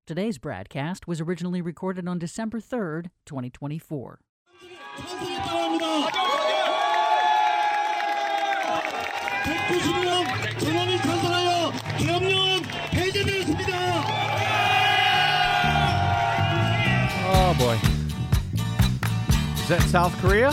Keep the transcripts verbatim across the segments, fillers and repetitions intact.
Today's broadcast was originally recorded on December third, twenty twenty-four. Oh boy. Is that South Korea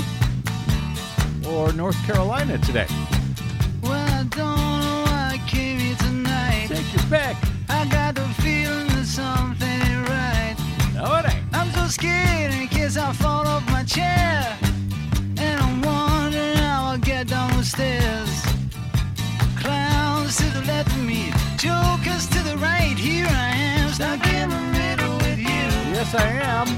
or North Carolina today? Well, I don't know why I came here tonight. Take your pick. I got the feeling that something ain't right. No, it ain't. I'm so scared in case I fall off my chair. And I'm wondering how I'll get down the stairs. Clowns to the left of me, jokers to the right. Here I am, stuck in the middle with you. Yes, I am.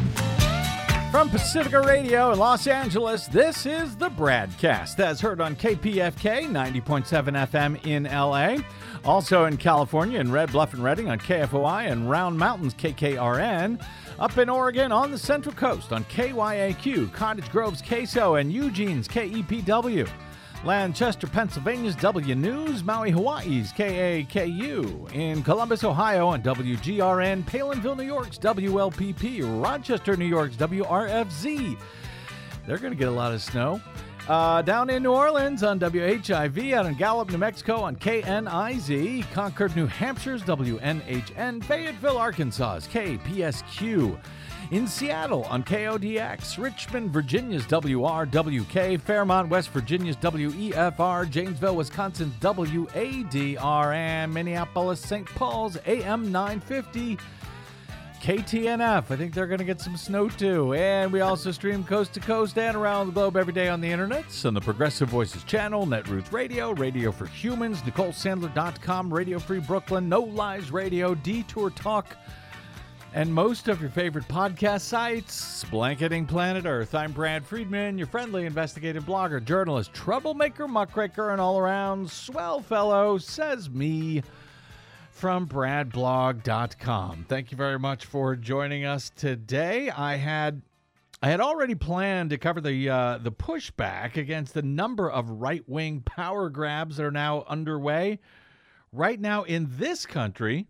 From Pacifica Radio in Los Angeles, this is the Bradcast, as heard on K P F K ninety point seven F M in L A. Also in California in Red Bluff and Redding on K F O I and Round Mountains K K R N. Up in Oregon on the Central Coast on K Y A Q, Cottage Grove's K S O, and Eugene's K E P W. Lancaster, Pennsylvania's W News, Maui, Hawaii's K A K U, in Columbus, Ohio on W G R N, Palinville, New York's W L P P, Rochester, New York's W R F Z. They're going to get a lot of snow. Uh, down in New Orleans on W H I V, out in Gallup, New Mexico on K N I Z, Concord, New Hampshire's W N H N, Fayetteville, Arkansas's K P S Q. In Seattle on K O D X, Richmond, Virginia's W R W K, Fairmont, West Virginia's W E F R, Janesville, Wisconsin's W A D R, and Minneapolis, Saint Paul's A M nine fifty. K T N F, I think they're going to get some snow too. And we also stream coast to coast and around the globe every day on the internet. On the Progressive Voices channel, Netroots Radio, Radio for Humans, Nicole Sandler dot com, Radio Free Brooklyn, No Lies Radio, Detour Talk, and most of your favorite podcast sites. Blanketing Planet Earth. I'm Brad Friedman, your friendly investigative blogger, journalist, troublemaker, muckraker, and all-around swell fellow, says me, from brad blog dot com. Thank you very much for joining us today. I had I had already planned to cover the uh, the pushback against the number of right-wing power grabs that are now underway right now in this country,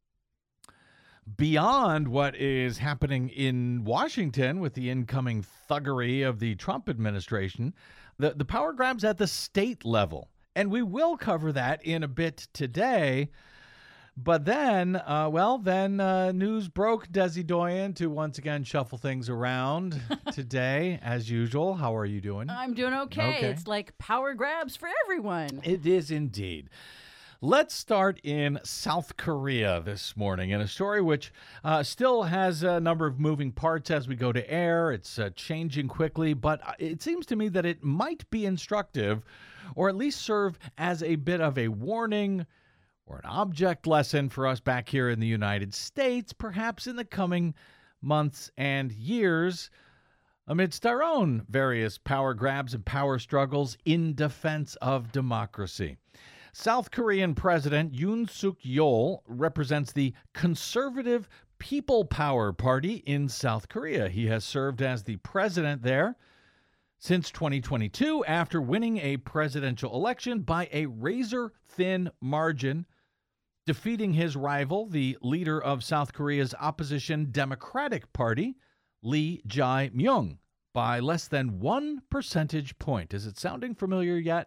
beyond what is happening in Washington with the incoming thuggery of the Trump administration, the, the power grabs at the state level. And we will cover that in a bit today. But then, uh, well, then uh, news broke Desi Doyen to once again shuffle things around today, as usual. How are you doing? I'm doing okay. Okay. It's like power grabs for everyone. It is indeed. Let's start in South Korea this morning in a story which uh, still has a number of moving parts as we go to air. It's uh, changing quickly, but it seems to me that it might be instructive, or at least serve as a bit of a warning or an object lesson for us back here in the United States, perhaps in the coming months and years, amidst our own various power grabs and power struggles in defense of democracy. South Korean President Yoon Suk Yeol represents the Conservative People Power Party in South Korea. He has served as the president there since twenty twenty-two after winning a presidential election by a razor-thin margin, defeating his rival, the leader of South Korea's opposition Democratic Party, Lee Jae-myung, by less than one percentage point. Is it sounding familiar yet?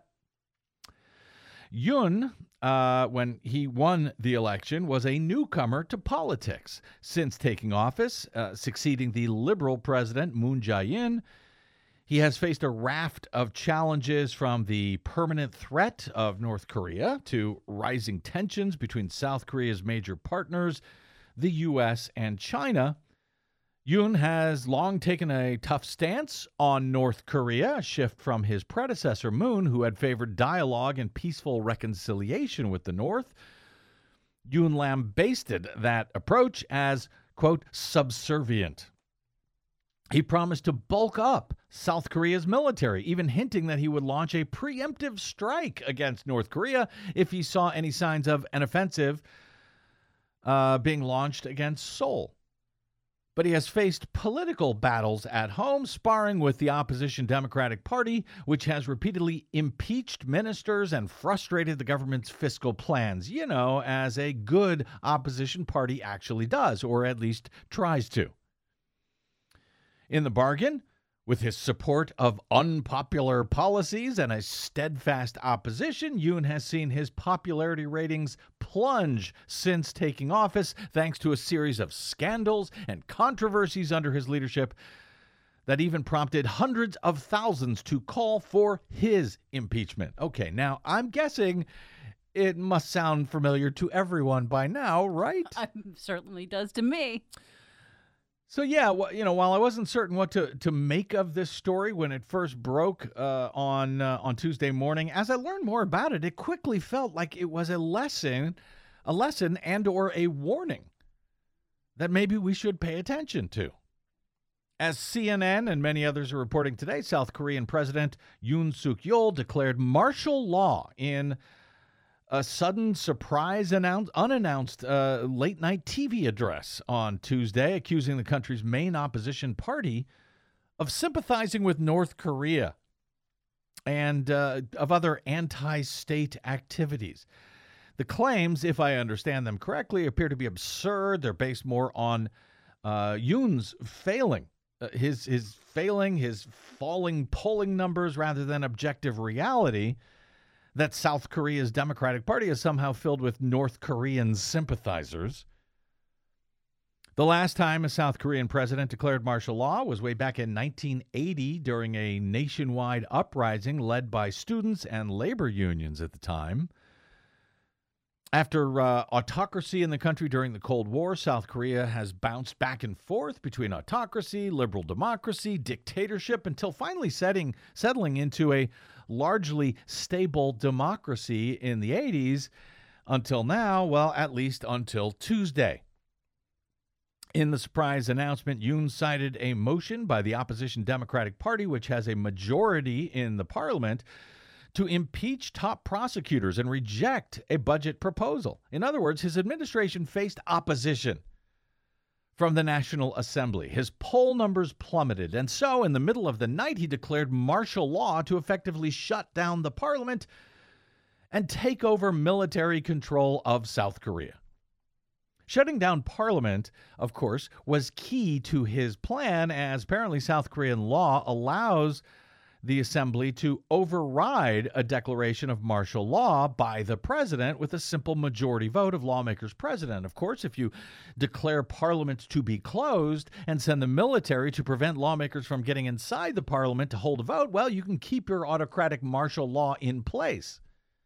Yoon, uh, when he won the election, was a newcomer to politics. Since taking office, uh, succeeding the liberal president Moon Jae-in, he has faced a raft of challenges, from the permanent threat of North Korea to rising tensions between South Korea's major partners, the U S and China. Yoon has long taken a tough stance on North Korea, a shift from his predecessor Moon, who had favored dialogue and peaceful reconciliation with the North. Yoon lambasted that approach as, quote, subservient. He promised to bulk up South Korea's military, even hinting that he would launch a preemptive strike against North Korea if he saw any signs of an offensive uh, being launched against Seoul. But he has faced political battles at home, sparring with the opposition Democratic Party, which has repeatedly impeached ministers and frustrated the government's fiscal plans, you know, as a good opposition party actually does, or at least tries to. In the bargain, with his support of unpopular policies and a steadfast opposition, Yoon has seen his popularity ratings plunge since taking office, thanks to a series of scandals and controversies under his leadership that even prompted hundreds of thousands to call for his impeachment. Okay, now I'm guessing it must sound familiar to everyone by now, right? It certainly does to me. So, yeah, well, you know, while I wasn't certain what to, to make of this story when it first broke uh, on uh, on Tuesday morning, as I learned more about it, it quickly felt like it was a lesson, a lesson and or a warning that maybe we should pay attention to. As C N N and many others are reporting today, South Korean President Yoon Suk-yeol declared martial law in a sudden surprise announce, unannounced uh, late-night T V address on Tuesday, accusing the country's main opposition party of sympathizing with North Korea and uh, of other anti-state activities. The claims, if I understand them correctly, appear to be absurd. They're based more on uh, Yoon's failing, uh, his his failing, his falling polling numbers, rather than objective reality that South Korea's Democratic Party is somehow filled with North Korean sympathizers. The last time a South Korean president declared martial law was way back in nineteen eighty during a nationwide uprising led by students and labor unions at the time. After uh, autocracy in the country during the Cold War, South Korea has bounced back and forth between autocracy, liberal democracy, dictatorship, until finally setting, settling into a largely stable democracy in the eighties until now, well, at least until Tuesday. In the surprise announcement, Yoon cited a motion by the opposition Democratic Party, which has a majority in the parliament, to impeach top prosecutors and reject a budget proposal. In other words, his administration faced opposition from the National Assembly. His poll numbers plummeted, and so in the middle of the night, he declared martial law to effectively shut down the parliament and take over military control of South Korea. Shutting down parliament, of course, was key to his plan, as apparently South Korean law allows the assembly to override a declaration of martial law by the president with a simple majority vote of lawmakers present. Of course, if you declare parliament to be closed and send the military to prevent lawmakers from getting inside the parliament to hold a vote, well, you can keep your autocratic martial law in place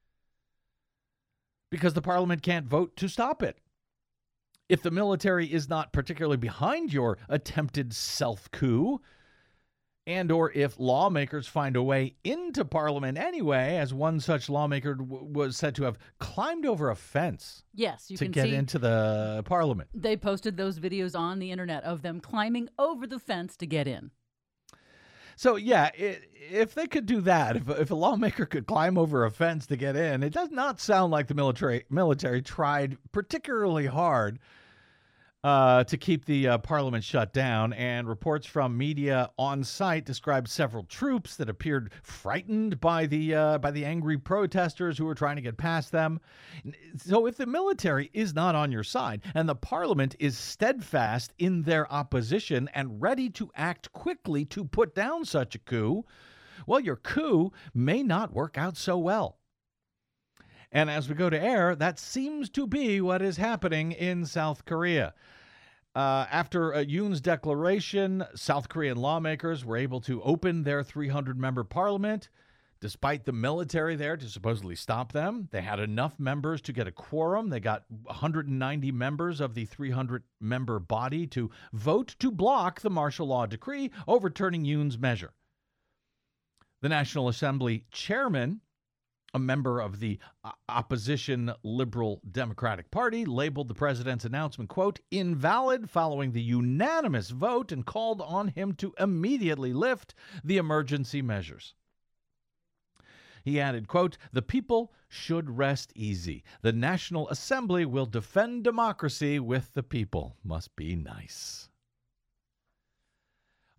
because the parliament can't vote to stop it. If the military is not particularly behind your attempted self-coup, and or if lawmakers find a way into parliament anyway, as one such lawmaker w- was said to have climbed over a fence yes, you to can get see into the parliament. They posted those videos on the internet of them climbing over the fence to get in. So, yeah, it, if they could do that, if, if a lawmaker could climb over a fence to get in, it does not sound like the military military tried particularly hard Uh, to keep the uh, parliament shut down, and reports from media on site described several troops that appeared frightened by the uh, by the angry protesters who were trying to get past them. So if the military is not on your side and the parliament is steadfast in their opposition and ready to act quickly to put down such a coup, well, your coup may not work out so well. And as we go to air, that seems to be what is happening in South Korea. Uh, after uh, Yoon's declaration, South Korean lawmakers were able to open their three hundred member parliament, despite the military there to supposedly stop them. They had enough members to get a quorum. They got one hundred ninety members of the three hundred member body to vote to block the martial law decree, overturning Yoon's measure. The National Assembly chairman, a member of the opposition Liberal Democratic Party, labeled the president's announcement, quote, invalid following the unanimous vote, and called on him to immediately lift the emergency measures. He added, quote, the people should rest easy. The National Assembly will defend democracy with the people. Must be nice.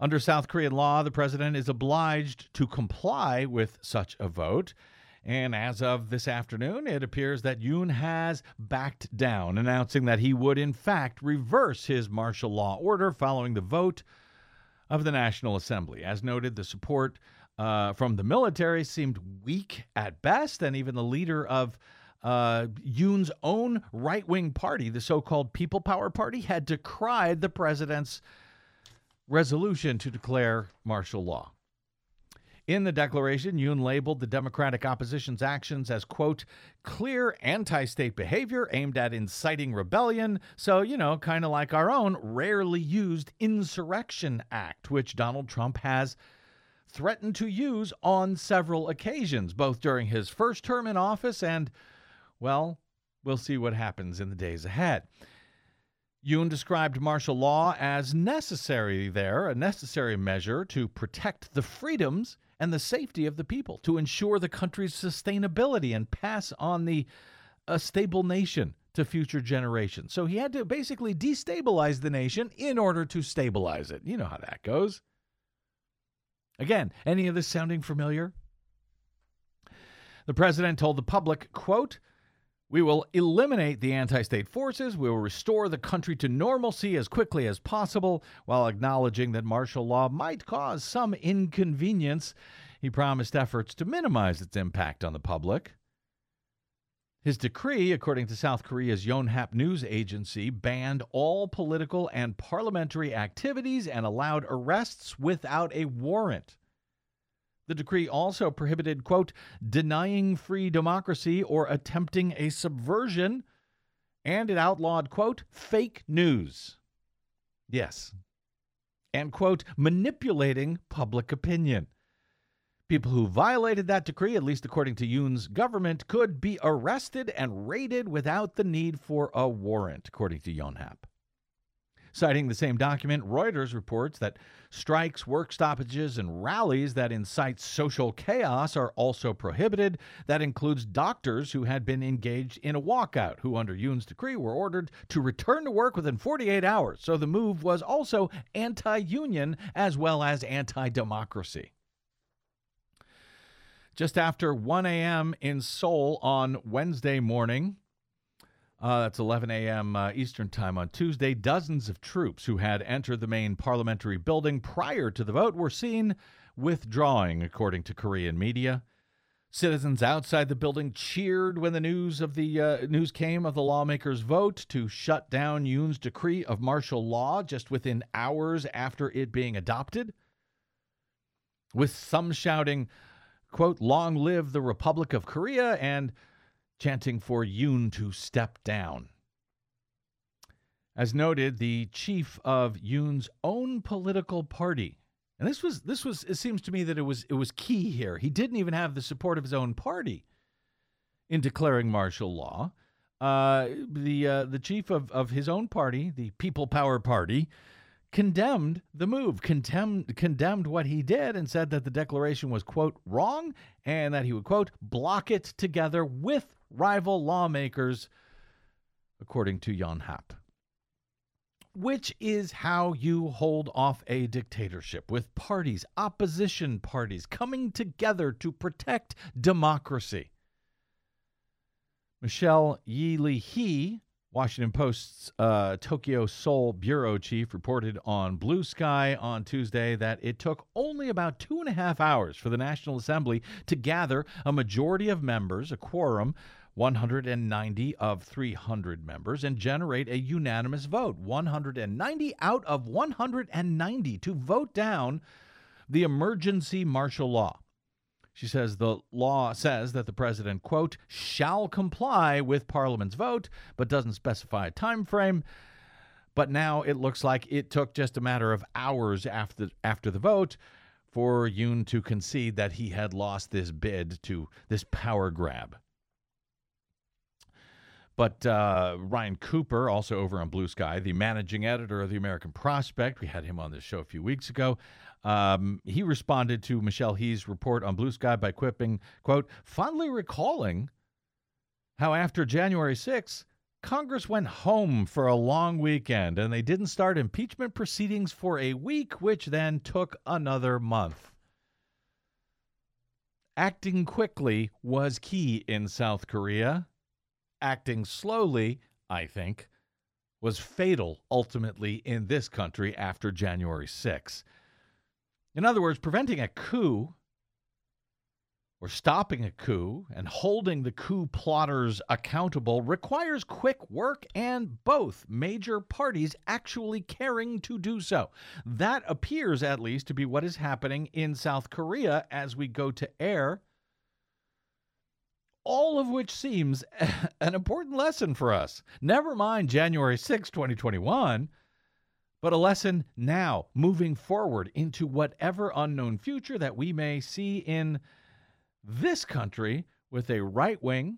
Under South Korean law, the president is obliged to comply with such a vote. And as of this afternoon, it appears that Yoon has backed down, announcing that he would, in fact, reverse his martial law order following the vote of the National Assembly. As noted, the support uh, from the military seemed weak at best, and even the leader of uh, Yoon's own right-wing party, the so-called People Power Party, had decried the president's resolution to declare martial law. In the declaration, Yoon labeled the Democratic opposition's actions as, quote, clear anti-state behavior aimed at inciting rebellion. So, you know, kind of like our own rarely used Insurrection Act, which Donald Trump has threatened to use on several occasions, both during his first term in office and, well, we'll see what happens in the days ahead. Yoon described martial law as necessary there, a necessary measure to protect the freedoms and the safety of the people, to ensure the country's sustainability and pass on the a stable nation to future generations. So he had to basically destabilize the nation in order to stabilize it. You know how that goes. Again, any of this sounding familiar? The president told the public, quote, we will eliminate the anti-state forces. We will restore the country to normalcy as quickly as possible, while acknowledging that martial law might cause some inconvenience. He promised efforts to minimize its impact on the public. His decree, according to South Korea's Yonhap news agency, banned all political and parliamentary activities and allowed arrests without a warrant. The decree also prohibited, quote, denying free democracy or attempting a subversion, and it outlawed, quote, fake news. Yes. And, quote, manipulating public opinion. People who violated that decree, at least according to Yoon's government, could be arrested and raided without the need for a warrant, according to Yonhap. Citing the same document, Reuters reports that strikes, work stoppages, and rallies that incite social chaos are also prohibited. That includes doctors who had been engaged in a walkout, who under Yoon's decree were ordered to return to work within forty-eight hours. So the move was also anti-union as well as anti-democracy. Just after one a.m. in Seoul on Wednesday morning, Uh, that's eleven a.m. Uh, Eastern Time on Tuesday, dozens of troops who had entered the main parliamentary building prior to the vote were seen withdrawing, according to Korean media. Citizens outside the building cheered when the news of the uh, news came of the lawmakers' vote to shut down Yoon's decree of martial law just within hours after it being adopted, with some shouting, quote, long live the Republic of Korea, and chanting for Yoon to step down. As noted, the chief of Yoon's own political party, and this was this was it seems to me that it was it was key here. He didn't even have the support of his own party in declaring martial law. Uh, the uh, the chief of, of his own party, the People Power Party, condemned the move, condemned, condemned what he did, and said that the declaration was, quote, wrong, and that he would, quote, block it together with rival lawmakers, according to Yonhap. Which is how you hold off a dictatorship, with parties, opposition parties, coming together to protect democracy. Michelle Yi-Lee-hee, Washington Post's uh, Tokyo Seoul bureau chief, reported on Blue Sky on Tuesday that it took only about two and a half hours for the National Assembly to gather a majority of members, a quorum, one hundred ninety of three hundred members, and generate a unanimous vote, one hundred ninety out of one hundred ninety, to vote down the emergency martial law. She says the law says that the president, quote, shall comply with Parliament's vote, but doesn't specify a time frame. But now it looks like it took just a matter of hours after after the vote for Yoon to concede that he had lost this bid to this power grab. But uh, Ryan Cooper, also over on Blue Sky, the managing editor of the American Prospect, we had him on this show a few weeks ago, um, he responded to Michelle He's report on Blue Sky by quipping, quote, fondly recalling how after January sixth, Congress went home for a long weekend, and they didn't start impeachment proceedings for a week, which then took another month. Acting quickly was key in South Korea. Acting slowly, I think, was fatal ultimately in this country after January sixth. In other words, preventing a coup or stopping a coup and holding the coup plotters accountable requires quick work and both major parties actually caring to do so. That appears, at least, to be what is happening in South Korea as we go to air, all of which seems an important lesson for us. Never mind January sixth, twenty twenty-one, but a lesson now, moving forward into whatever unknown future that we may see in this country with a right-wing,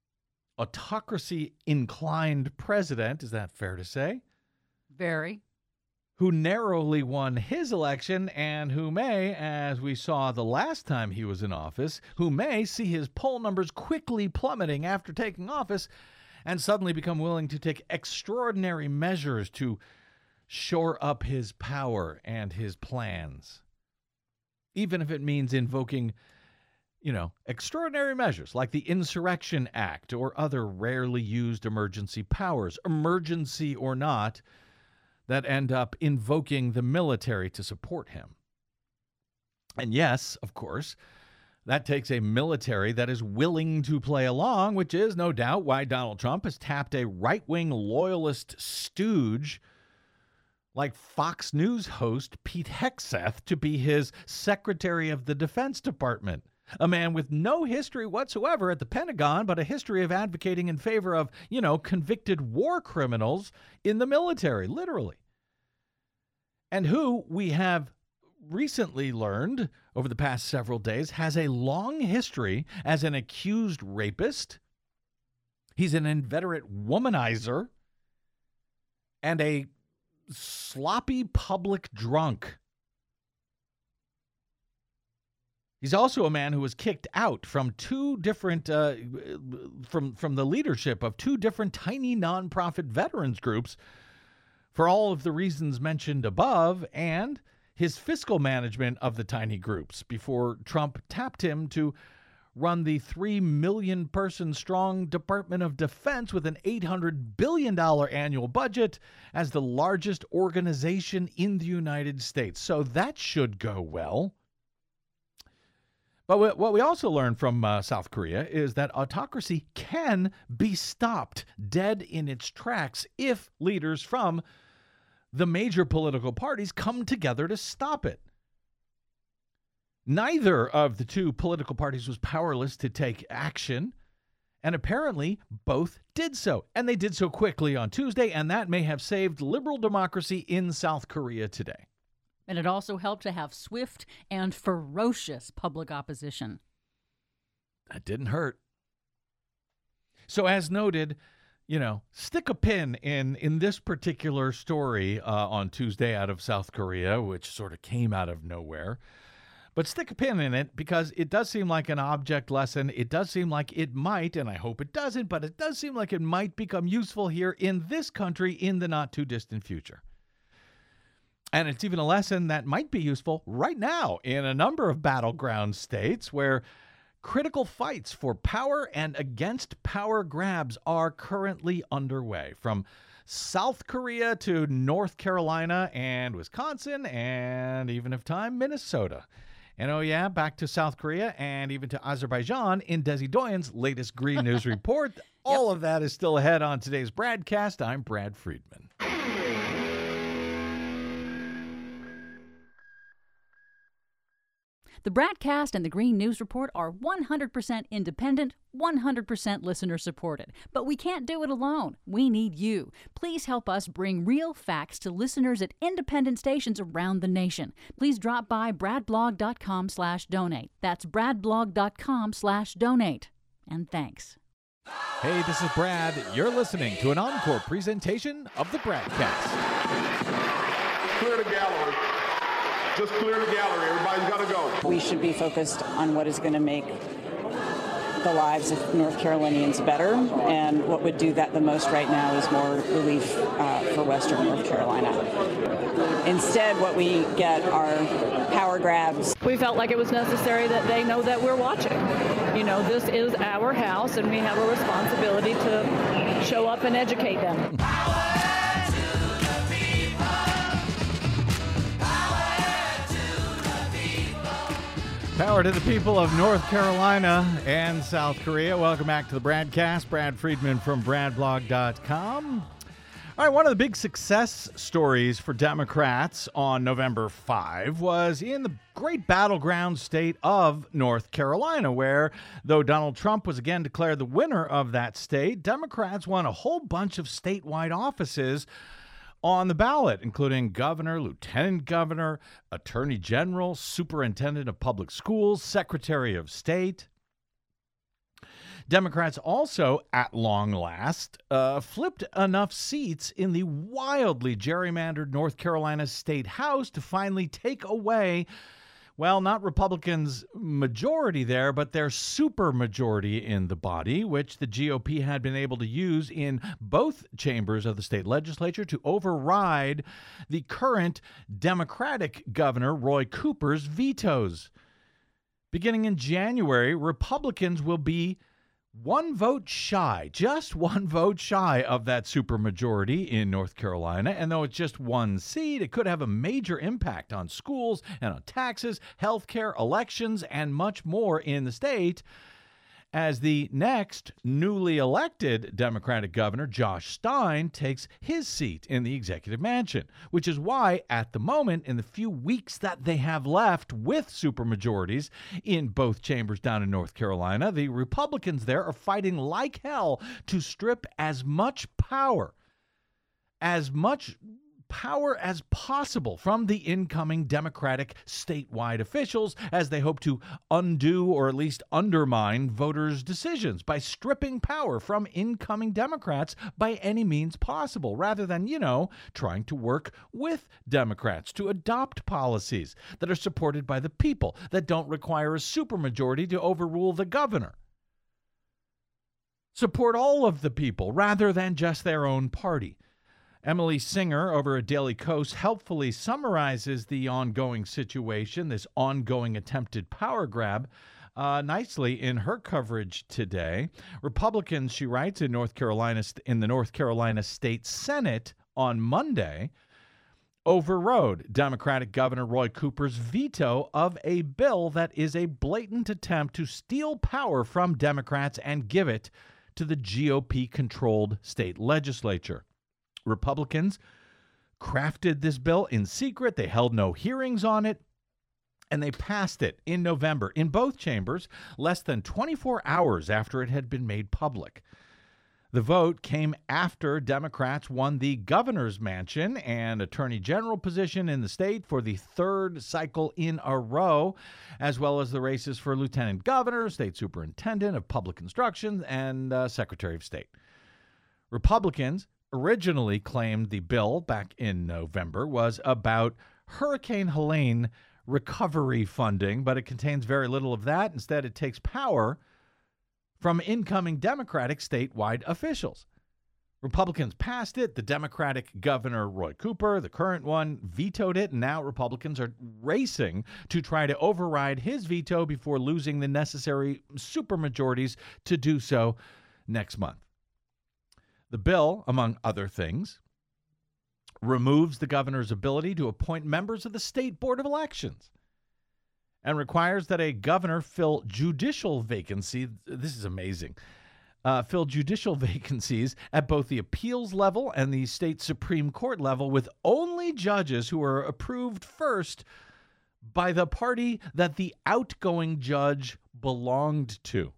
autocracy-inclined president, is that fair to say? Very. Who narrowly won his election and who may, as we saw the last time he was in office, who may see his poll numbers quickly plummeting after taking office and suddenly become willing to take extraordinary measures to shore up his power and his plans. Even if it means invoking, you know, extraordinary measures like the Insurrection Act or other rarely used emergency powers, emergency or not, that end up invoking the military to support him. And yes, of course, that takes a military that is willing to play along, which is no doubt why Donald Trump has tapped a right-wing loyalist stooge like Fox News host Pete Hegseth to be his Secretary of the Defense Department. A man with no history whatsoever at the Pentagon, but a history of advocating in favor of, you know, convicted war criminals in the military, literally. And who we have recently learned over the past several days has a long history as an accused rapist. He's an inveterate womanizer and a sloppy public drunk. He's also a man who was kicked out from two different, uh, from, from the leadership of two different tiny nonprofit veterans groups for all of the reasons mentioned above, and his fiscal management of the tiny groups before Trump tapped him to run the three million person strong Department of Defense with an eight hundred billion dollars annual budget as the largest organization in the United States. So that should go well. But what we also learned from uh, South Korea is that autocracy can be stopped dead in its tracks if leaders from the major political parties come together to stop it. Neither of the two political parties was powerless to take action, and apparently both did so. And they did so quickly on Tuesday, and that may have saved liberal democracy in South Korea today. And it also helped to have swift and ferocious public opposition. That didn't hurt. So as noted, you know, stick a pin in, in this particular story uh, on Tuesday out of South Korea, which sort of came out of nowhere. But stick a pin in it because it does seem like an object lesson. It does seem like it might, and I hope it doesn't, but it does seem like it might become useful here in this country in the not too distant future. And it's even a lesson that might be useful right now in a number of battleground states where critical fights for power and against power grabs are currently underway, from South Korea to North Carolina and Wisconsin and, even if time, Minnesota. And oh yeah, back to South Korea and even to Azerbaijan in Desi Doyen's latest Green News Report. All of that is still ahead on today's Bradcast. I'm Brad Friedman. The Bradcast and the Green News Report are one hundred percent independent, one hundred percent listener-supported. But we can't do it alone. We need you. Please help us bring real facts to listeners at independent stations around the nation. Please drop by bradblog.com slash donate. That's bradblog.com slash donate. And thanks. Hey, this is Brad. You're listening to an encore presentation of the Bradcast. Clear the gallery. Just clear the gallery. Everybody's got to go. We should be focused on what is going to make the lives of North Carolinians better. And what would do that the most right now is more relief uh, for Western North Carolina. Instead, what we get are power grabs. We felt like it was necessary that they know that we're watching. You know, this is our house, and we have a responsibility to show up and educate them. Power to the people of North Carolina and South Korea. Welcome back to the Bradcast. Brad Friedman from brad blog dot com. All right, one of the big success stories for Democrats on November fifth was in the great battleground state of North Carolina, where, though Donald Trump was again declared the winner of that state, Democrats won a whole bunch of statewide offices on the ballot, including governor, lieutenant governor, attorney general, superintendent of public schools, secretary of state. Democrats also, at long last, uh, flipped enough seats in the wildly gerrymandered North Carolina State House to finally take away, well, not Republicans' majority there, but their super majority in the body, which the G O P had been able to use in both chambers of the state legislature to override the current Democratic governor, Roy Cooper's, vetoes. Beginning in January, Republicans will be one vote shy, just one vote shy of that supermajority in North Carolina. And though it's just one seat, it could have a major impact on schools and on taxes, health care, elections, and much more in the state, as the next newly elected Democratic governor, Josh Stein, takes his seat in the executive mansion, which is why, at the moment, in the few weeks that they have left with supermajorities in both chambers down in North Carolina, the Republicans there are fighting like hell to strip as much power, as much power as possible from the incoming Democratic statewide officials as they hope to undo or at least undermine voters' decisions by stripping power from incoming Democrats by any means possible, rather than, you know, trying to work with Democrats to adopt policies that are supported by the people, that don't require a supermajority to overrule the governor. Support all of the people rather than just their own party. Emily Singer over at Daily Kos helpfully summarizes the ongoing situation, this ongoing attempted power grab, uh, nicely in her coverage today. Republicans, she writes, in North Carolina, in the North Carolina State Senate on Monday, overrode Democratic Governor Roy Cooper's veto of a bill that is a blatant attempt to steal power from Democrats and give it to the G O P-controlled state legislature. Republicans crafted this bill in secret. They held no hearings on it, and they passed it in November in both chambers, less than twenty-four hours after it had been made public. The vote came after Democrats won the governor's mansion and attorney general position in the state for the third cycle in a row, as well as the races for lieutenant governor, state superintendent of public instruction, and uh, secretary of state. Republicans originally claimed the bill back in November was about Hurricane Helene recovery funding, but it contains very little of that. Instead, it takes power from incoming Democratic statewide officials. Republicans passed it. The Democratic governor, Roy Cooper, the current one, vetoed it, and now Republicans are racing to try to override his veto before losing the necessary supermajorities to do so next month. The bill, among other things, removes the governor's ability to appoint members of the state board of elections and requires that a governor fill judicial vacancies. This is amazing. Uh, fill judicial vacancies at both the appeals level and the state Supreme Court level with only judges who are approved first by the party that the outgoing judge belonged to.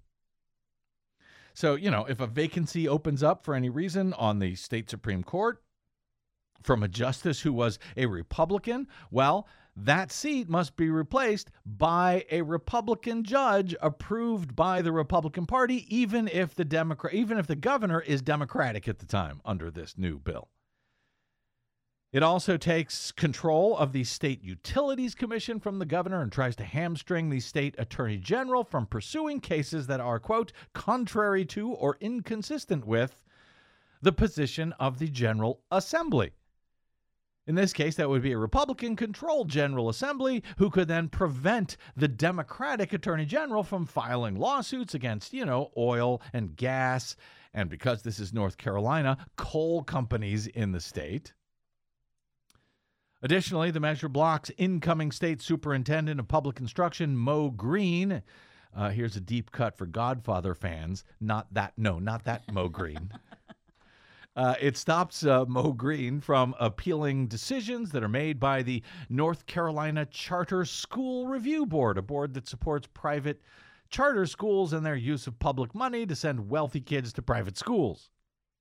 So, you know, if a vacancy opens up for any reason on the state Supreme Court from a justice who was a Republican, well, that seat must be replaced by a Republican judge approved by the Republican Party, even if the Democrat, even if the governor is Democratic at the time under this new bill. It also takes control of the State Utilities Commission from the governor and tries to hamstring the state attorney general from pursuing cases that are, quote, contrary to or inconsistent with the position of the General Assembly. In this case, that would be a Republican-controlled General Assembly who could then prevent the Democratic Attorney General from filing lawsuits against, you know, oil and gas, and because this is North Carolina, coal companies in the state. Additionally, the measure blocks incoming state superintendent of public instruction, Mo Green. Uh, here's a deep cut for Godfather fans. Not that, no, not that Mo Green. Uh, it stops uh, Mo Green from appealing decisions that are made by the North Carolina Charter School Review Board, a board that supports private charter schools and their use of public money to send wealthy kids to private schools.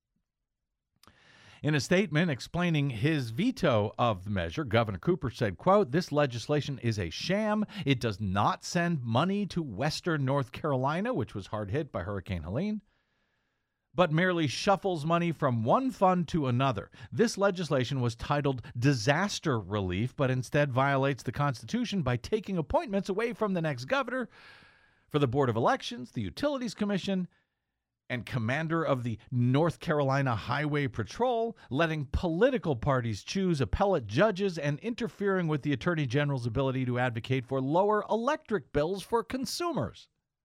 In a statement explaining his veto of the measure, Governor Cooper said, quote, "This legislation is a sham. It does not send money to Western North Carolina, which was hard hit by Hurricane Helene, but merely shuffles money from one fund to another. This legislation was titled disaster relief, but instead violates the Constitution by taking appointments away from the next governor for the Board of Elections, the Utilities Commission, and commander of the North Carolina Highway Patrol, letting political parties choose appellate judges, and interfering with the Attorney General's ability to advocate for lower electric bills for consumers."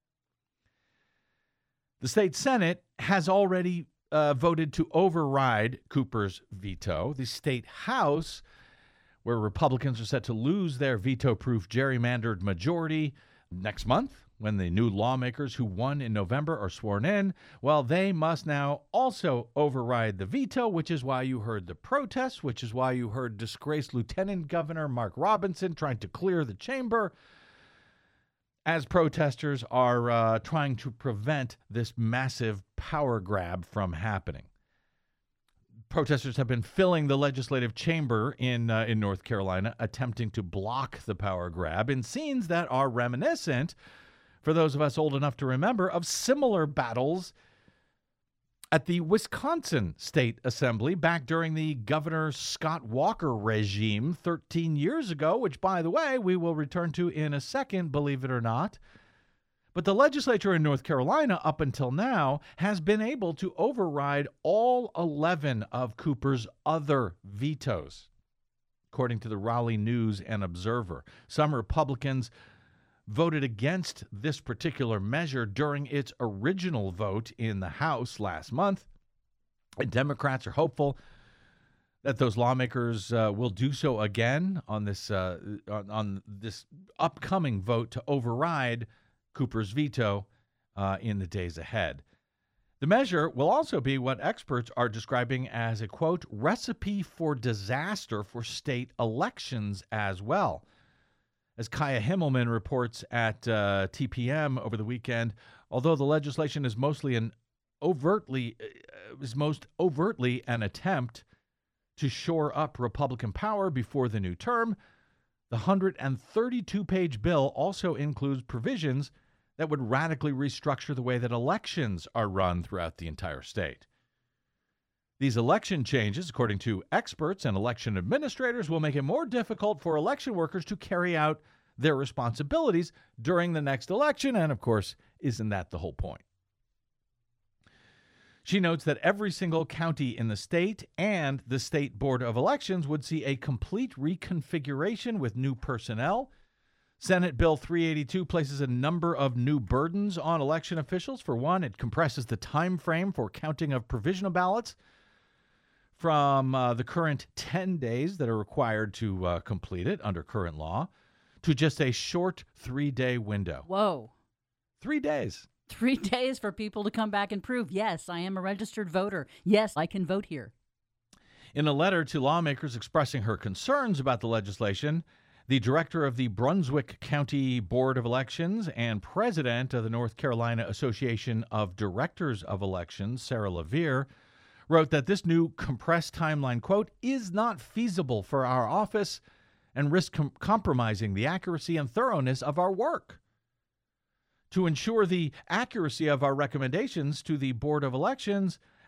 The state Senate has already uh, voted to override Cooper's veto. The state House, where Republicans are set to lose their veto-proof gerrymandered majority next month, when the new lawmakers who won in November are sworn in, well, they must now also override the veto, which is why you heard the protests, which is why you heard disgraced Lieutenant Governor Mark Robinson trying to clear the chamber, as protesters are uh, trying to prevent this massive power grab from happening. Protesters have been filling the legislative chamber in uh, in North Carolina, attempting to block the power grab in scenes that are reminiscent, for those of us old enough to remember, of similar battles at the Wisconsin State Assembly back during the Governor Scott Walker regime thirteen years ago, which, by the way, we will return to in a second, believe it or not. But the legislature in North Carolina, up until now, has been able to override all eleven of Cooper's other vetoes, according to the Raleigh News and Observer. Some Republicans voted against this particular measure during its original vote in the House last month. And Democrats are hopeful that those lawmakers uh, will do so again on this uh, on, on this upcoming vote to override Cooper's veto uh, in the days ahead. The measure will also be what experts are describing as a, quote, recipe for disaster for state elections as well. As Kaya Himmelman reports at uh, T P M over the weekend, although the legislation is mostly an overtly uh, is most overtly an attempt to shore up Republican power before the new term, the one hundred thirty-two page bill also includes provisions that would radically restructure the way that elections are run throughout the entire state. These election changes, according to experts and election administrators, will make it more difficult for election workers to carry out their responsibilities during the next election. And, of course, isn't that the whole point? She notes that every single county in the state and the State Board of Elections would see a complete reconfiguration with new personnel. Senate Bill three eighty-two places a number of new burdens on election officials. For one, it compresses the time frame for counting of provisional ballots from uh, the current ten days that are required to uh, complete it under current law to just a short three-day window. Whoa. Three days. Three days for people to come back and prove, yes, I am a registered voter. Yes, I can vote here. In a letter to lawmakers expressing her concerns about the legislation, the director of the Brunswick County Board of Elections and president of the North Carolina Association of Directors of Elections, Sarah LaVere, wrote that this new compressed timeline, quote, is not feasible for our office and risks com- compromising the accuracy and thoroughness of our work. To ensure the accuracy of our recommendations to the Board of Elections,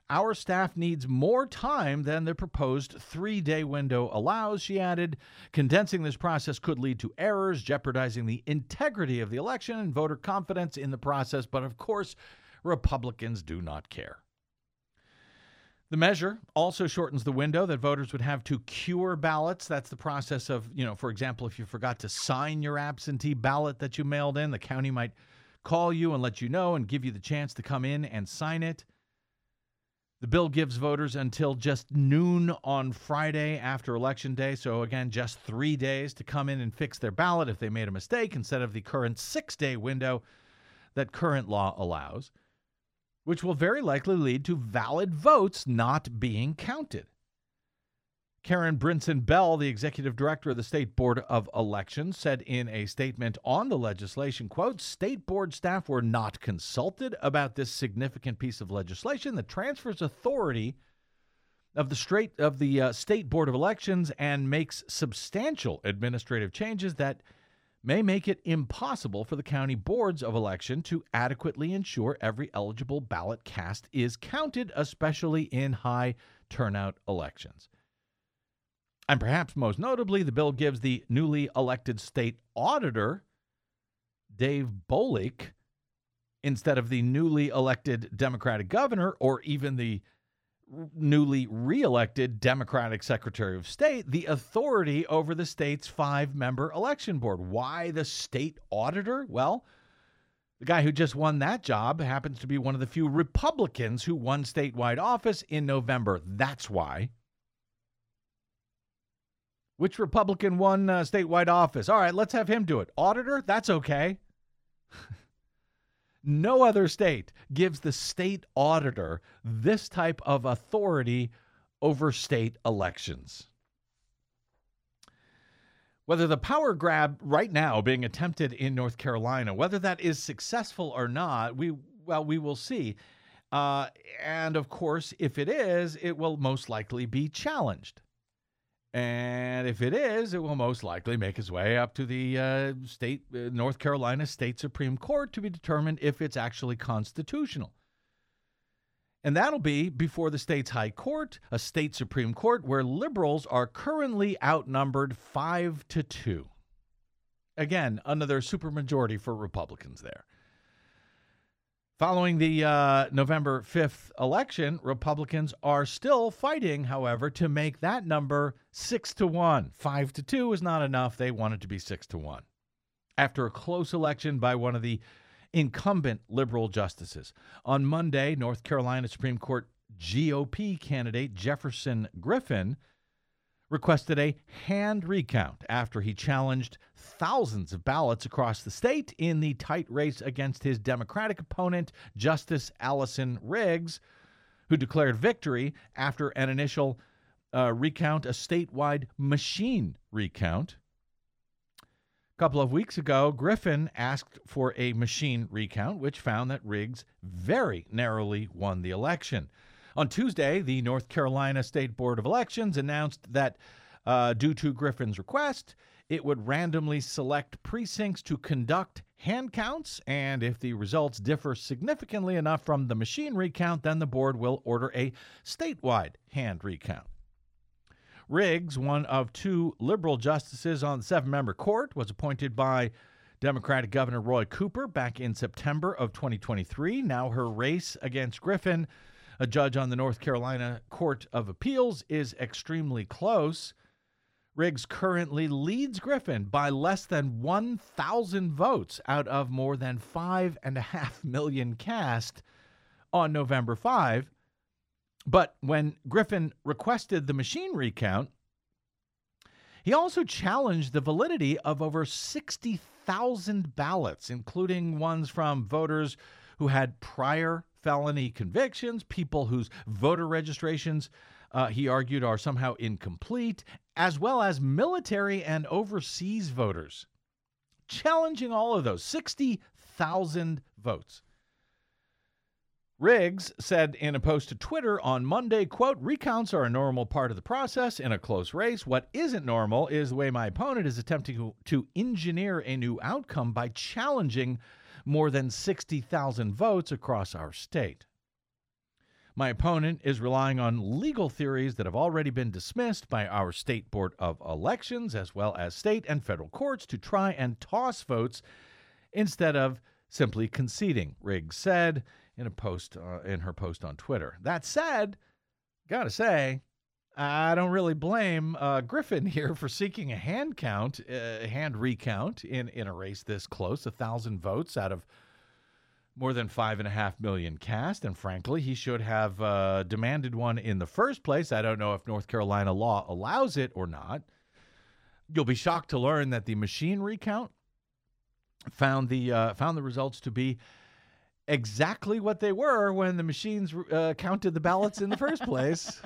Our staff needs more time than the proposed three-day window allows, she added. Condensing this process could lead to errors, jeopardizing the integrity of the election and voter confidence in the process. But of course, Republicans do not care. The measure also shortens the window that voters would have to cure ballots. That's the process of, you know, for example, if you forgot to sign your absentee ballot that you mailed in, the county might call you and let you know and give you the chance to come in and sign it. The bill gives voters until just noon on Friday after Election Day. So again, just three days to come in and fix their ballot if they made a mistake instead of the current six-day window that current law allows, which will very likely lead to valid votes not being counted. Karen Brinson-Bell, the executive director of the State Board of Elections, said in a statement on the legislation, quote, "State board staff were not consulted about this significant piece of legislation that transfers authority of the straight of the uh, State Board of Elections and makes substantial administrative changes that may make it impossible for the county boards of election to adequately ensure every eligible ballot cast is counted, especially in high turnout elections." And perhaps most notably, the bill gives the newly elected state auditor, Dave Bolick, instead of the newly elected Democratic governor or even the newly reelected Democratic Secretary of State, the authority over the state's five-member election board. Why the state auditor? Well, the guy who just won that job happens to be one of the few Republicans who won statewide office in November. That's why. Which Republican won uh, statewide office? All right, let's have him do it. Auditor? That's okay. No other state gives the state auditor this type of authority over state elections. Whether the power grab right now being attempted in North Carolina, whether that is successful or not, we well, we will see. Uh, and of course, if it is, it will most likely be challenged. And if it is, it will most likely make its way up to the uh, state, uh, North Carolina State Supreme Court to be determined if it's actually constitutional. And that'll be before the state's high court, a state Supreme Court where liberals are currently outnumbered five to two. Again, another supermajority for Republicans there. Following the uh, November fifth election, Republicans are still fighting, however, to make that number six to one. Five to two is not enough. They want it to be six to one. After a close election by one of the incumbent liberal justices. On Monday, North Carolina Supreme Court G O P candidate Jefferson Griffin requested a hand recount after he challenged thousands of ballots across the state in the tight race against his Democratic opponent, Justice Allison Riggs, who declared victory after an initial uh, recount, a statewide machine recount. A couple of weeks ago, Griffin asked for a machine recount, which found that Riggs very narrowly won the election. On Tuesday, the North Carolina State Board of Elections announced that uh, due to Griffin's request, it would randomly select precincts to conduct hand counts, and if the results differ significantly enough from the machine recount, then the board will order a statewide hand recount. Riggs, one of two liberal justices on the seven-member court, was appointed by Democratic Governor Roy Cooper back in September of twenty twenty-three. Now her race against Griffin, a judge on the North Carolina Court of Appeals, is extremely close. Riggs currently leads Griffin by less than one thousand votes out of more than five point five million cast on November fifth. But when Griffin requested the machine recount, he also challenged the validity of over sixty thousand ballots, including ones from voters who had prior felony convictions, people whose voter registrations, uh, he argued, are somehow incomplete, as well as military and overseas voters. Challenging all of those, sixty thousand votes. Riggs said in a post to Twitter on Monday, quote, "Recounts are a normal part of the process in a close race. What isn't normal is the way my opponent is attempting to engineer a new outcome by challenging more than sixty thousand votes across our state." My opponent is relying on legal theories that have already been dismissed by our state board of elections, as well as state and federal courts, to try and toss votes instead of simply conceding, Riggs said in a post uh, in her post on Twitter. That said, gotta say, I don't really blame uh, Griffin here for seeking a hand count, a uh, hand recount in, in a race this close, a thousand votes out of more than five and a half million cast, and frankly, he should have uh, demanded one in the first place. I don't know if North Carolina law allows it or not. You'll be shocked to learn that the machine recount found the uh, found the results to be exactly what they were when the machines uh, counted the ballots in the first place.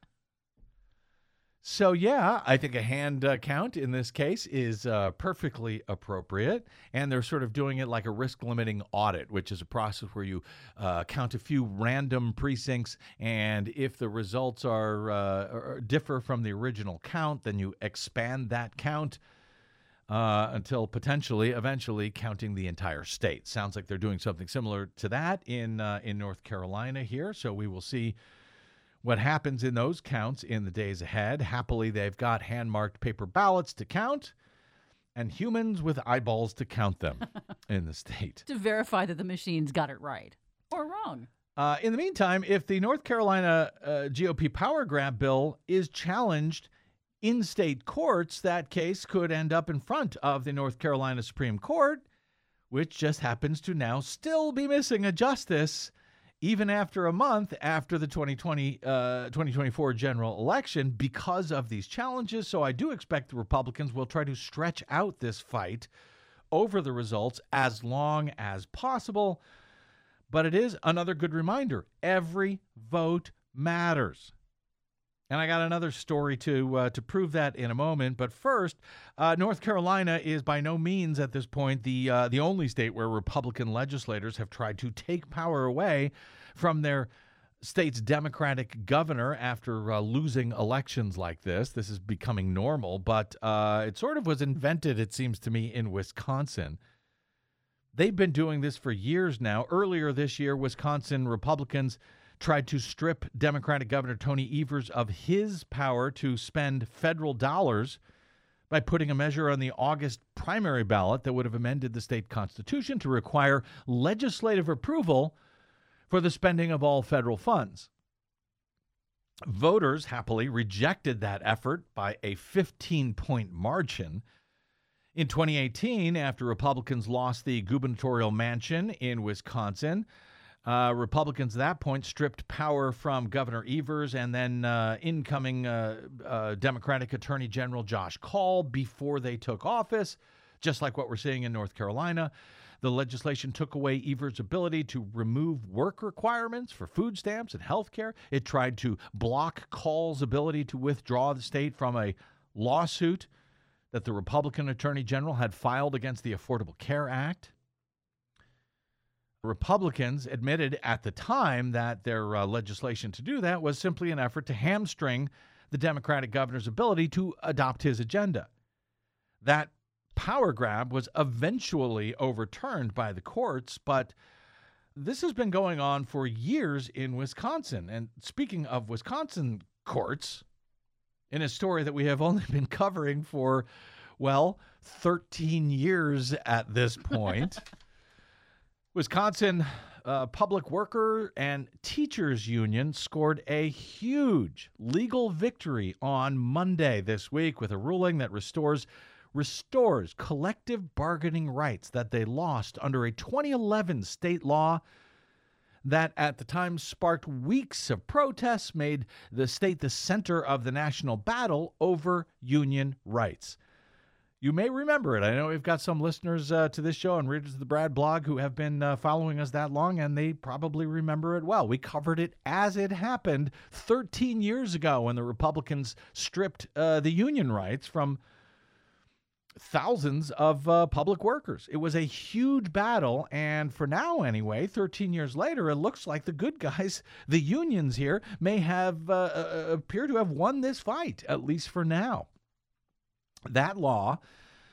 So, yeah, I think a hand uh, count in this case is uh, perfectly appropriate, and they're sort of doing it like a risk-limiting audit, which is a process where you uh, count a few random precincts, and if the results are uh, differ from the original count, then you expand that count uh, until potentially, eventually, counting the entire state. Sounds like they're doing something similar to that in uh, in North Carolina here, so we will see what happens in those counts in the days ahead. Happily, they've got hand-marked paper ballots to count and humans with eyeballs to count them in the state. To verify that the machines got it right or wrong. Uh, in the meantime, if the North Carolina uh, G O P power grab bill is challenged in state courts, that case could end up in front of the North Carolina Supreme Court, which just happens to now still be missing a justice even after a month after the twenty twenty, uh, twenty twenty-four general election because of these challenges. So I do expect the Republicans will try to stretch out this fight over the results as long as possible. But it is another good reminder. Every vote matters. And I got another story to uh, to prove that in a moment. But first, uh, North Carolina is by no means at this point the uh, the only state where Republican legislators have tried to take power away from their state's Democratic governor after uh, losing elections like this. This is becoming normal, but uh, it sort of was invented, it seems to me, in Wisconsin. They've been doing this for years now. Earlier this year, Wisconsin Republicans tried to strip Democratic Governor Tony Evers of his power to spend federal dollars by putting a measure on the August primary ballot that would have amended the state constitution to require legislative approval for the spending of all federal funds. Voters happily rejected that effort by a fifteen-point margin. In twenty eighteen, after Republicans lost the gubernatorial mansion in Wisconsin, Uh, Republicans at that point stripped power from Governor Evers and then uh, incoming uh, uh, Democratic Attorney General Josh Kaul before they took office, just like what we're seeing in North Carolina. The legislation took away Evers' ability to remove work requirements for food stamps and health care. It tried to block Kaul's ability to withdraw the state from a lawsuit that the Republican Attorney General had filed against the Affordable Care Act. Republicans admitted at the time that their uh, legislation to do that was simply an effort to hamstring the Democratic governor's ability to adopt his agenda. That power grab was eventually overturned by the courts, but this has been going on for years in Wisconsin. And speaking of Wisconsin courts, in a story that we have only been covering for, well, thirteen years at this point, Wisconsin uh, Public Worker and Teachers Union scored a huge legal victory on Monday this week with a ruling that restores restores collective bargaining rights that they lost under a twenty eleven state law that at the time sparked weeks of protests, made the state the center of the national battle over union rights. You may remember it. I know we've got some listeners uh, to this show and readers of the Brad blog who have been uh, following us that long, and they probably remember it well. We covered it as it happened thirteen years ago when the Republicans stripped uh, the union rights from thousands of uh, public workers. It was a huge battle, and for now anyway, thirteen years later, it looks like the good guys, the unions here, may have uh, uh, appear to have won this fight, at least for now. That law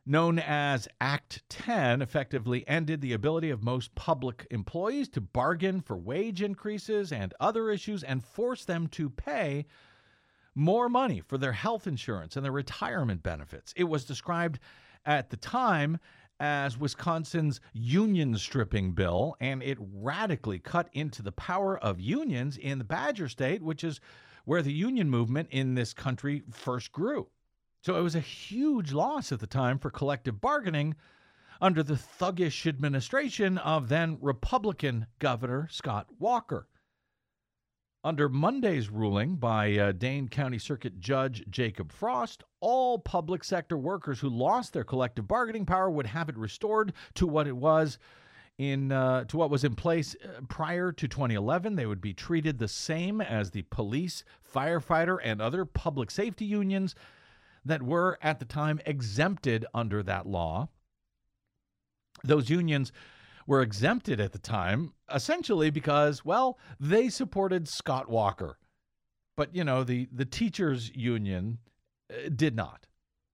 known as Act ten, effectively ended the ability of most public employees to bargain for wage increases and other issues and force them to pay more money for their health insurance and their retirement benefits. It was described at the time as Wisconsin's union stripping bill, and it radically cut into the power of unions in the Badger State, which is where the union movement in this country first grew. So it was a huge loss at the time for collective bargaining under the thuggish administration of then Republican Governor Scott Walker. Under Monday's ruling by uh, Dane County Circuit Judge Jacob Frost, all public sector workers who lost their collective bargaining power would have it restored to what it was in uh, to what was in place uh, prior to twenty eleven. They would be treated the same as the police, firefighter, and other public safety unions that were at the time exempted under that law. Those unions were exempted at the time, essentially because, well, they supported Scott Walker. But, you know, the, the teachers' union uh, did not.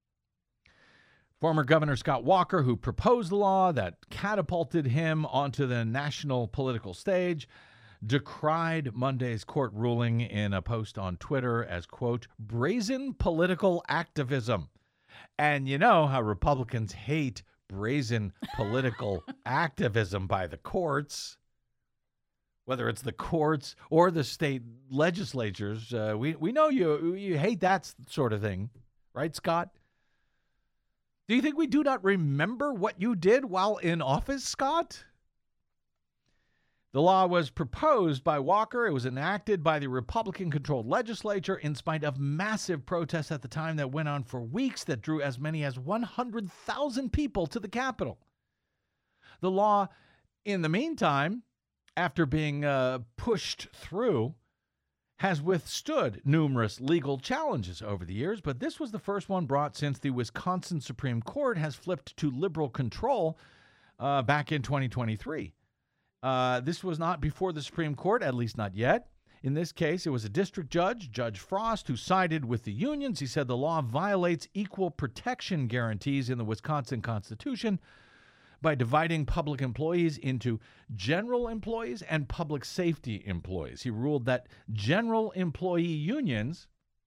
Former Governor Scott Walker, who proposed the law that catapulted him onto the national political stage, decried Monday's court ruling in a post on Twitter as, quote, brazen political activism. And you know how Republicans hate brazen political activism by the courts, whether it's the courts or the state legislatures. Uh, we we know you you hate that sort of thing, right, Scott? Do you think we do not remember what you did while in office, Scott? The law was proposed by Walker. It was enacted by the Republican-controlled legislature in spite of massive protests at the time that went on for weeks that drew as many as one hundred thousand people to the Capitol. The law, in the meantime, after being uh, pushed through, has withstood numerous legal challenges over the years, but this was the first one brought since the Wisconsin Supreme Court has flipped to liberal control uh, back in twenty twenty-three. Uh, this was not before the Supreme Court, at least not yet. In this case, it was a district judge, Judge Frost, who sided with the unions. He said the law violates equal protection guarantees in the Wisconsin Constitution by dividing public employees into general employees and public safety employees. He ruled that general employee unions,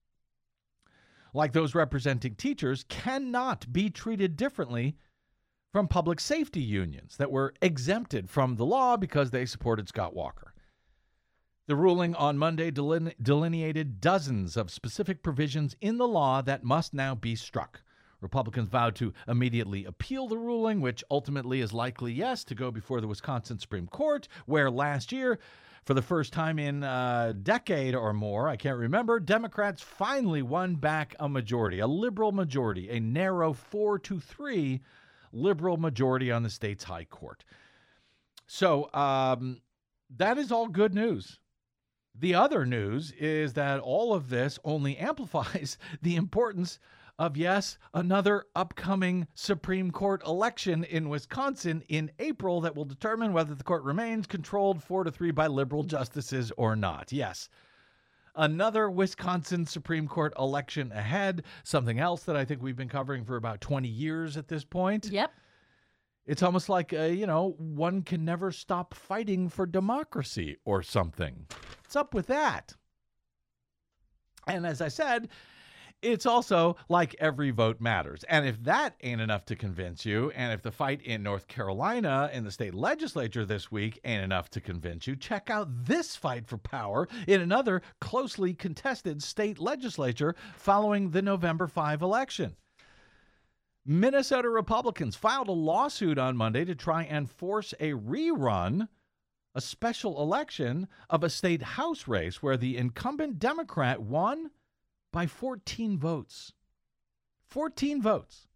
like those representing teachers, cannot be treated differently from public safety unions that were exempted from the law because they supported Scott Walker. The ruling on Monday deline- delineated dozens of specific provisions in the law that must now be struck. Republicans vowed to immediately appeal the ruling, which ultimately is likely, yes, to go before the Wisconsin Supreme Court, where last year, for the first time in a decade or more, I can't remember, Democrats finally won back a majority, a liberal majority, a narrow four to three liberal majority on the state's high court. So um, that is all good news. The other news is that all of this only amplifies the importance of, yes, another upcoming Supreme Court election in Wisconsin in April that will determine whether the court remains controlled four to three by liberal justices or not. Yes, another Wisconsin Supreme Court election ahead, something else that I think we've been covering for about twenty years at this point. Yep. It's almost like, uh, you know, one can never stop fighting for democracy or something. What's up with that? And as I said, it's also like every vote matters. And if that ain't enough to convince you, and if the fight in North Carolina in the state legislature this week ain't enough to convince you, check out this fight for power in another closely contested state legislature following the November fifth election. Minnesota Republicans filed a lawsuit on Monday to try and force a rerun, a special election of a state House race where the incumbent Democrat won by fourteen votes. fourteen votes,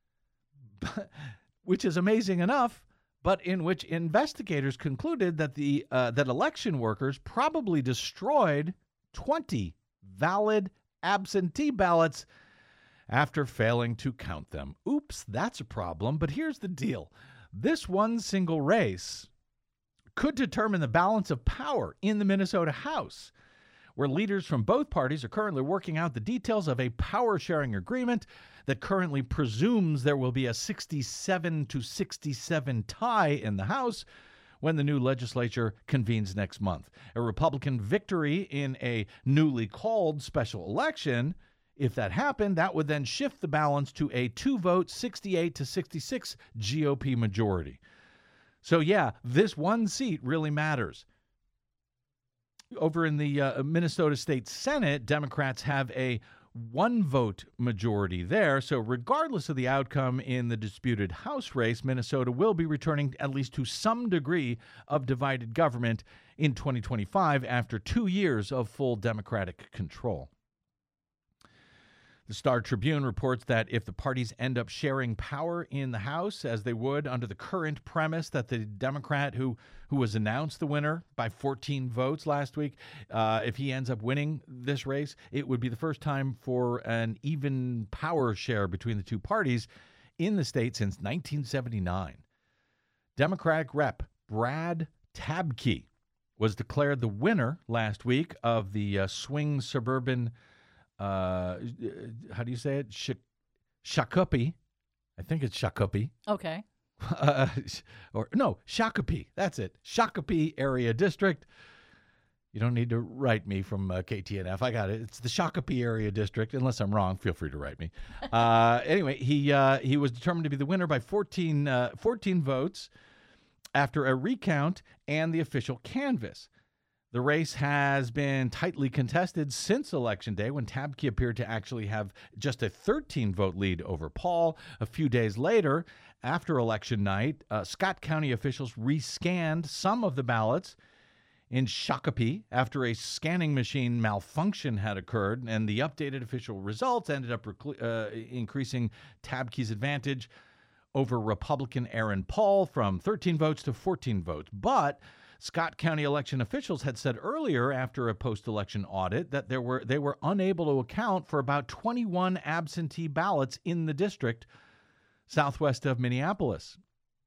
which is amazing enough, but in which investigators concluded that the uh, that election workers probably destroyed twenty valid absentee ballots after failing to count them. Oops, that's a problem. But here's the deal. This one single race could determine the balance of power in the Minnesota House, where leaders from both parties are currently working out the details of a power-sharing agreement that currently presumes there will be a sixty-seven to sixty-seven tie in the House when the new legislature convenes next month. A Republican victory in a newly called special election, if that happened, that would then shift the balance to a two-vote sixty-eight to sixty-six G O P majority. So, yeah, this one seat really matters. Over in the uh, Minnesota State Senate, Democrats have a one-vote majority there. So regardless of the outcome in the disputed House race, Minnesota will be returning at least to some degree of divided government in twenty twenty-five after two years of full Democratic control. The Star Tribune reports that if the parties end up sharing power in the House, as they would under the current premise that the Democrat who, who was announced the winner by fourteen votes last week, uh, if he ends up winning this race, it would be the first time for an even power share between the two parties in the state since nineteen seventy-nine. Democratic Rep Brad Tabke was declared the winner last week of the uh, swing suburban Uh, how do you say it? Sh- Shakopee. I think it's Shakopee. Okay. Uh, or no, Shakopee. That's it. Shakopee Area District. You don't need to write me from uh, K T N F. I got it. It's the Shakopee Area District. Unless I'm wrong, feel free to write me. Uh, anyway, he uh, he was determined to be the winner by fourteen, uh, fourteen votes after a recount and the official canvass. The race has been tightly contested since Election Day, when Tabke appeared to actually have just a thirteen-vote lead over Paul. A few days later, after election night, uh, Scott County officials rescanned some of the ballots in Shakopee after a scanning machine malfunction had occurred, and the updated official results ended up rec- uh, increasing Tabke's advantage over Republican Aaron Paul from thirteen votes to fourteen votes. But Scott County election officials had said earlier, after a post-election audit, that there were they were unable to account for about twenty-one absentee ballots in the district southwest of Minneapolis.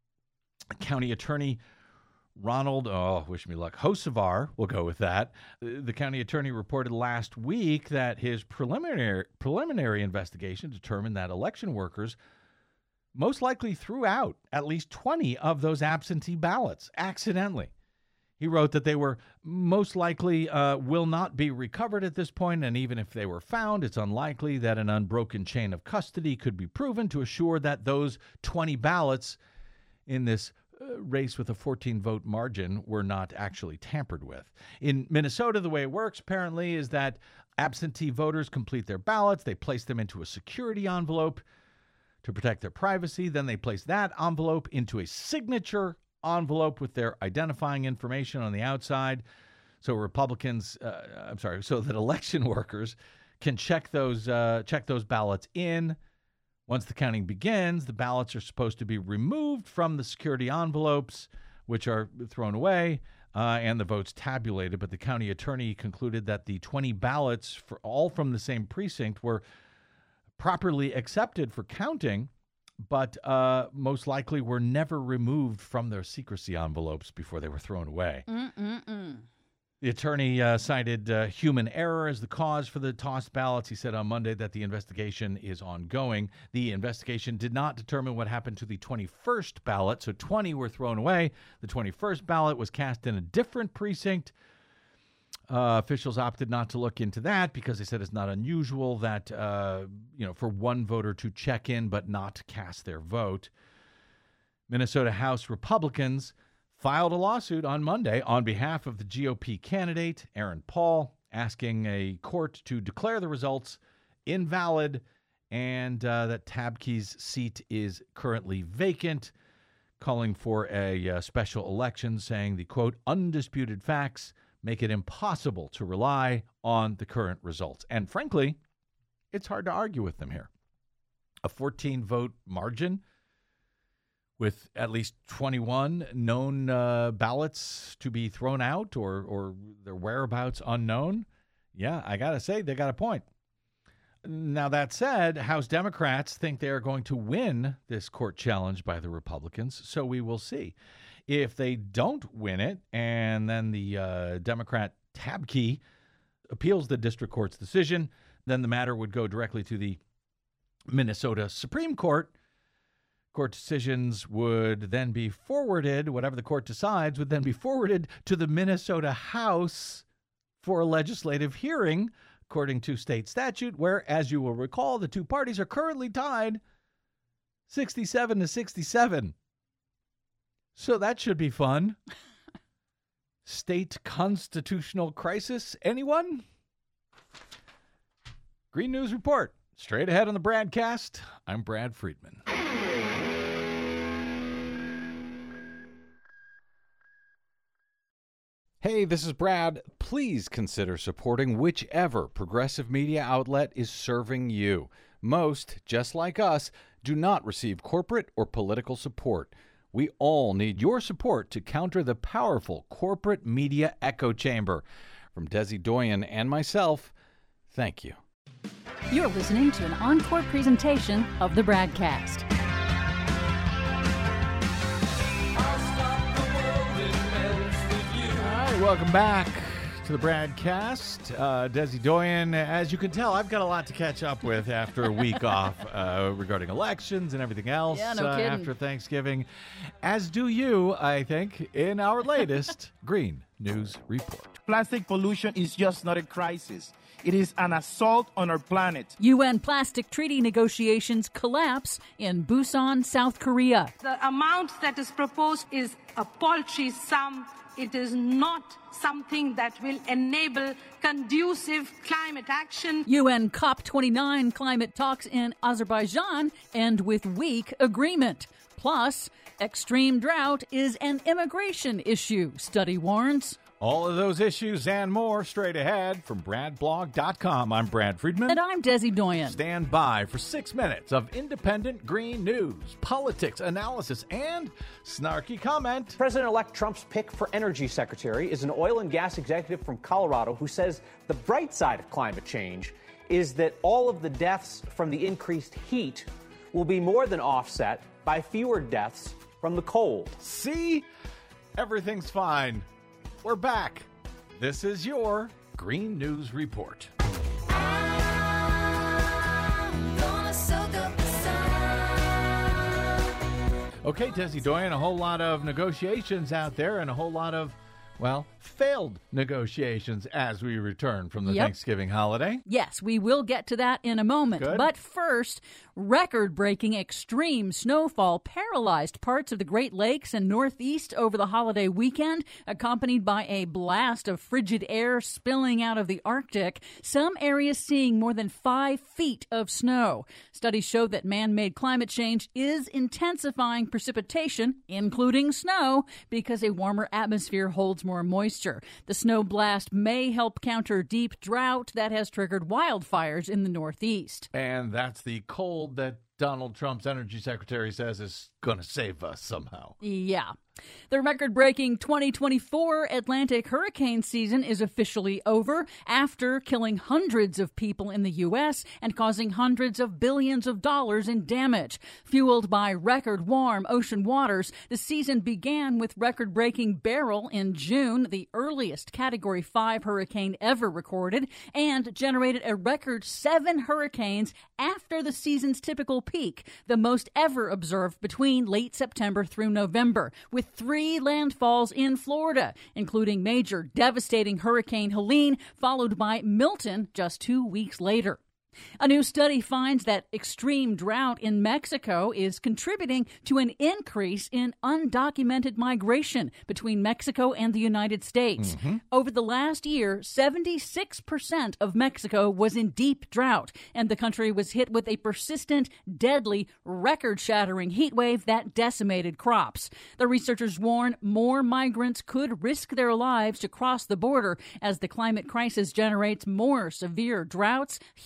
County Attorney Ronald, oh, wish me luck, Hocevar, we'll go with that. The county attorney reported last week that his preliminary preliminary investigation determined that election workers most likely threw out at least twenty of those absentee ballots accidentally. He wrote that they were most likely uh, will not be recovered at this point, and even if they were found, it's unlikely that an unbroken chain of custody could be proven to assure that those twenty ballots in this uh, race with a fourteen-vote margin were not actually tampered with. In Minnesota, the way it works, apparently, is that absentee voters complete their ballots, they place them into a security envelope to protect their privacy, then they place that envelope into a signature envelope with their identifying information on the outside, so Republicans, uh, I'm sorry, so that election workers can check those uh, check those ballots in. Once the counting begins, the ballots are supposed to be removed from the security envelopes, which are thrown away, uh, and the votes tabulated. But the county attorney concluded that the twenty ballots, for all from the same precinct, were properly accepted for counting, but uh, most likely were never removed from their secrecy envelopes before they were thrown away. Mm-mm-mm. The attorney uh, cited uh, human error as the cause for the tossed ballots. He said on Monday that the investigation is ongoing. The investigation did not determine what happened to the twenty-first ballot, so twenty were thrown away. The twenty-first ballot was cast in a different precinct. Uh, officials opted not to look into that because they said it's not unusual that, uh, you know, for one voter to check in but not cast their vote. Minnesota House Republicans filed a lawsuit on Monday on behalf of the G O P candidate, Aaron Paul, asking a court to declare the results invalid and uh, that Tabke's seat is currently vacant, calling for a uh, special election, saying the, quote, undisputed facts make it impossible to rely on the current results. And frankly, it's hard to argue with them here. A fourteen-vote margin with at least twenty-one known uh, ballots to be thrown out or, or their whereabouts unknown. Yeah, I got to say, they got a point. Now, that said, House Democrats think they are going to win this court challenge by the Republicans, so we will see. If they don't win it, and then the uh, Democrat Tabke appeals the district court's decision. Then the matter would go directly to the Minnesota Supreme Court. Court decisions would then be forwarded, whatever the court decides, would then be forwarded to the Minnesota House for a legislative hearing, according to state statute, where, as you will recall, the two parties are currently tied sixty-seven to sixty-seven. So that should be fun. State constitutional crisis, anyone? Green News Report. Straight ahead on the Bradcast, I'm Brad Friedman. Hey, this is Brad. Please consider supporting whichever progressive media outlet is serving you. Most, just like us, do not receive corporate or political support. We all need your support to counter the powerful corporate media echo chamber. From Desi Doyen and myself, thank you. You're listening to an encore presentation of the Bradcast. Welcome back to the Bradcast. Uh, Desi Doyen, as you can tell, I've got a lot to catch up with after a week off uh, regarding elections and everything else yeah, no uh, kidding. after Thanksgiving. As do you, I think, in our latest Green News Report. Plastic pollution is just not a crisis. It is an assault on our planet. U N plastic treaty negotiations collapse in Busan, South Korea. The amount that is proposed is a paltry sum. It is not something that will enable conducive climate action. U N COP twenty-nine climate talks in Azerbaijan end with weak agreement. Plus, extreme drought is an immigration issue, study warns. All of those issues and more straight ahead from brad blog dot com. I'm Brad Friedman. And I'm Desi Doyen. Stand by for six minutes of independent green news, politics, analysis, and snarky comment. President-elect Trump's pick for energy secretary is an oil and gas executive from Colorado who says the bright side of climate change is that all of the deaths from the increased heat will be more than offset by fewer deaths from the cold. See? Everything's fine. We're back. This is your Green News Report. Okay, Desi Doyen, a whole lot of negotiations out there and a whole lot of, well, failed negotiations as we return from the Yep. Thanksgiving holiday. Yes, we will get to that in a moment. Good. But first, record-breaking extreme snowfall paralyzed parts of the Great Lakes and Northeast over the holiday weekend, accompanied by a blast of frigid air spilling out of the Arctic. Some areas seeing more than five feet of snow. Studies show that man-made climate change is intensifying precipitation, including snow, because a warmer atmosphere holds more moisture. The snow blast may help counter deep drought that has triggered wildfires in the Northeast. And that's the cold that Donald Trump's energy secretary says is going to save us somehow. Yeah. The record-breaking twenty twenty-four Atlantic hurricane season is officially over after killing hundreds of people in the U S and causing hundreds of billions of dollars in damage. Fueled by record warm ocean waters, the season began with record-breaking Beryl in June, the earliest Category five hurricane ever recorded, and generated a record seven hurricanes after the season's typical peak, the most ever observed between late September through November, with three landfalls in Florida, including major devastating Hurricane Helene, followed by Milton just two weeks later. A new study finds that extreme drought in Mexico is contributing to an increase in undocumented migration between Mexico and the United States. Mm-hmm. Over the last year, seventy-six percent of Mexico was in deep drought, and the country was hit with a persistent, deadly, record-shattering heat wave that decimated crops. The researchers warn more migrants could risk their lives to cross the border as the climate crisis generates more severe droughts, heat,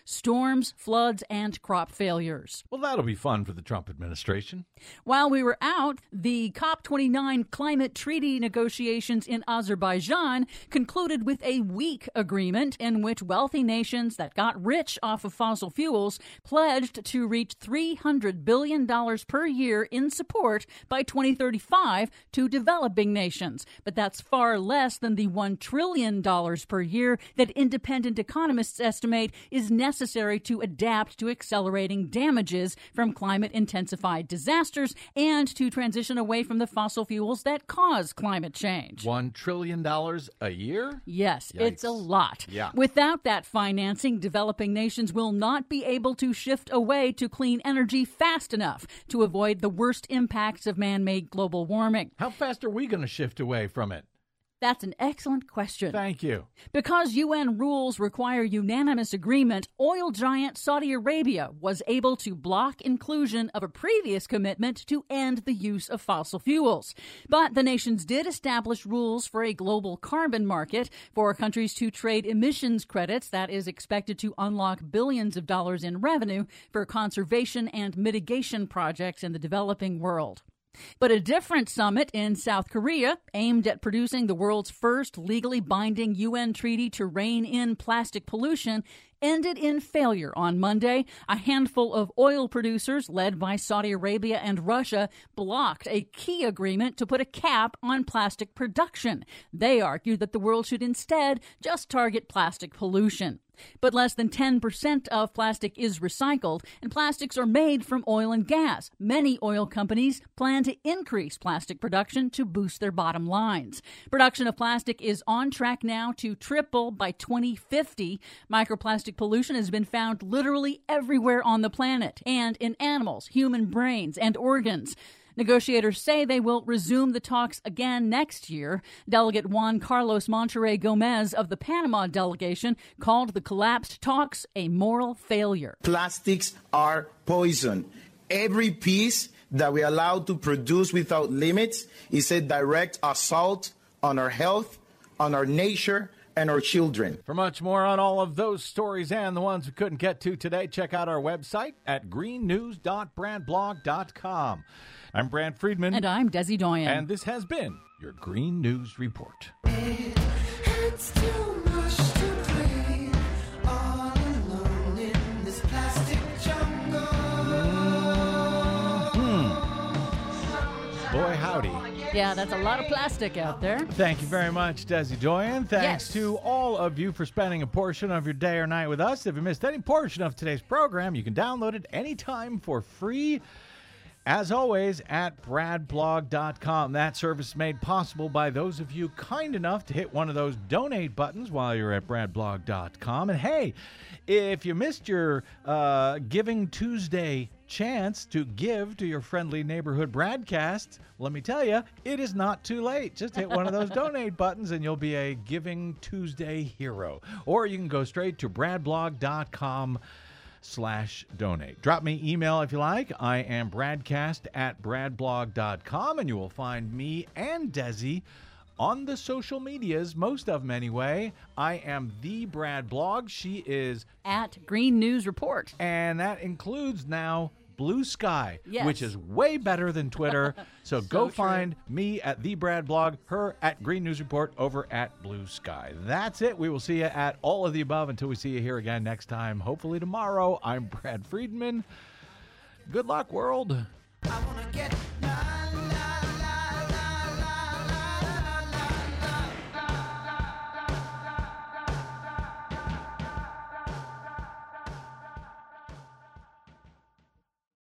storms, floods, and crop failures. Well, that'll be fun for the Trump administration. While we were out, the COP twenty-nine climate treaty negotiations in Azerbaijan concluded with a weak agreement in which wealthy nations that got rich off of fossil fuels pledged to reach three hundred billion dollars per year in support by twenty thirty-five to developing nations. But that's far less than the one trillion dollars per year that independent economists estimate is necessary to adapt to accelerating damages from climate-intensified disasters and to transition away from the fossil fuels that cause climate change. One trillion dollars a year? Yes, Yikes. It's a lot. Yeah. Without that financing, developing nations will not be able to shift away to clean energy fast enough to avoid the worst impacts of man-made global warming. How fast are we going to shift away from it? That's an excellent question. Thank you. Because U N rules require unanimous agreement, oil giant Saudi Arabia was able to block inclusion of a previous commitment to end the use of fossil fuels. But the nations did establish rules for a global carbon market for countries to trade emissions credits that is expected to unlock billions of dollars in revenue for conservation and mitigation projects in the developing world. But a different summit in South Korea, aimed at producing the world's first legally binding U N treaty to rein in plastic pollution, ended in failure on Monday. A handful of oil producers, led by Saudi Arabia and Russia, blocked a key agreement to put a cap on plastic production. They argued that the world should instead just target plastic pollution. But less than ten percent of plastic is recycled, and plastics are made from oil and gas. Many oil companies plan to increase plastic production to boost their bottom lines. Production of plastic is on track now to triple by twenty fifty. Microplastic pollution has been found literally everywhere on the planet, and in animals, human brains, and organs. Negotiators say they will resume the talks again next year. Delegate Juan Carlos Monterrey Gomez of the Panama delegation called the collapsed talks a moral failure. Plastics are poison. Every piece that we allow to produce without limits is a direct assault on our health, on our nature, and our children. For much more on all of those stories and the ones we couldn't get to today, check out our website at green news dot brad blog dot com. I'm Brad Friedman. And I'm Desi Doyen. And this has been your Green News Report. It's too much to breathe all alone in this plastic jungle. Mm-hmm. Boy, howdy. Yeah, that's a lot of plastic out there. Thank you very much, Desi Doyen. Thanks Yes. to all of you for spending a portion of your day or night with us. If you missed any portion of today's program, you can download it anytime for free. As always, at brad blog dot com. That service is made possible by those of you kind enough to hit one of those donate buttons while you're at brad blog dot com. And hey, if you missed your uh, Giving Tuesday chance to give to your friendly neighborhood broadcast, let me tell you, it is not too late. Just hit one of those donate buttons and you'll be a Giving Tuesday hero. Or you can go straight to brad blog dot com slash donate. Drop me email if you like. I am bradcast at brad blog dot com, and you will find me and Desi on the social medias, most of them anyway. I am the Brad Blog. She is at Green News Report. And that includes now Blue Sky, yes. which is way better than Twitter. So, So go true. find me at The Brad Blog, her at Green News Report, over at Blue Sky. That's it. We will see you at all of the above until we see you here again next time, hopefully tomorrow. I'm Brad Friedman. Good luck, world. I wanna get